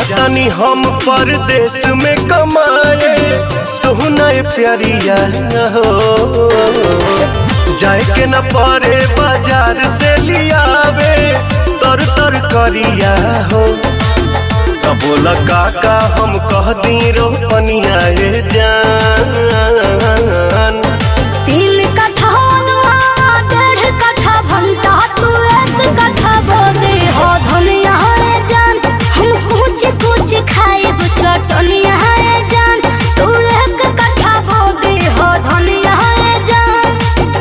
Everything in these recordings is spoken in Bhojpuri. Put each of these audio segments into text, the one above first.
जातानी हम परदेश में कमाए सोहना प्यारिया हो जाए के न परे बाजार से लियावे तर तर करिया हो तब बोला काका हम कह दी रोपनिया जान 3 कट्ठा 1.5 कट्ठा भंटा तू 1 कट्ठा बोदे हो धनिया जान हम कुछ कुछ खाए चटनिया जान तू 1 कट्ठा बोदे हो धनिया जान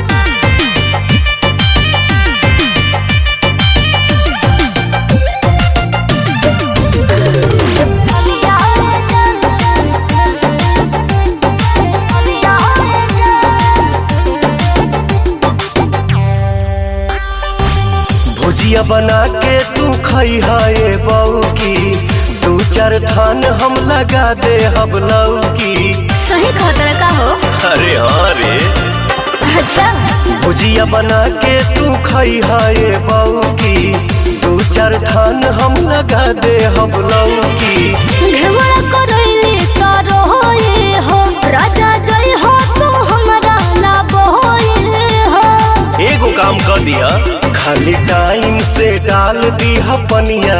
भुजिया बना के तू खाई है बऊ की 2-4 थान हम लगा दे हम लौकी सही खतरा का हो अरे हाँ रे अच्छा भुजिया बना के तू खाई है बऊ की 2-4 थान हम लगा दे हम लौकी घेवड़ा करैले तारो होए हो राजा जय हो तू हमरा ना बोए हो एगो काम कर दिया खाली टाइम से डाल दिया पनिया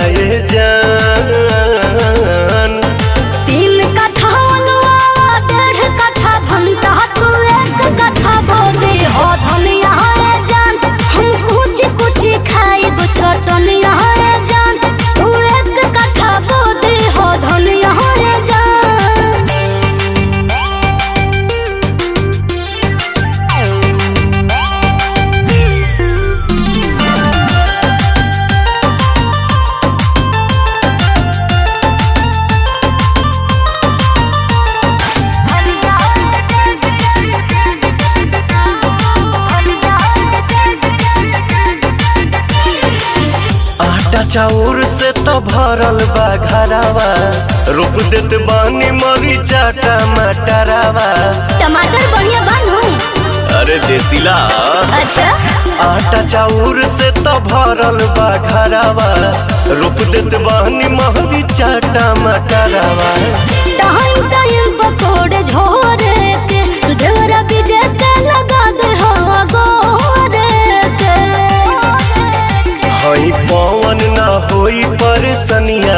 जान 3 कट्ठा 1.5 कट्ठा भंटा तू 1 कट्ठा बोदे हो धनिया जान हम कुछ कुछ खाए चटनिया जान तू 1 कट्ठा बोदे हो धनिया जान आटा चाउर से तो भरल बा घरावा रोप देत बानी मरीचा टमाटरावा टमाटर बढ़िया बनू अरे देसीला अच्छा आटा चाउर से तो भरल बा घरावा रोप देत बानी मरीचा टमाटरावा टाइम टाइम पकोड़े झोरे के ढेरा बीजे के लगा दे हो गोरे के हई पवन ना होई परेशानिया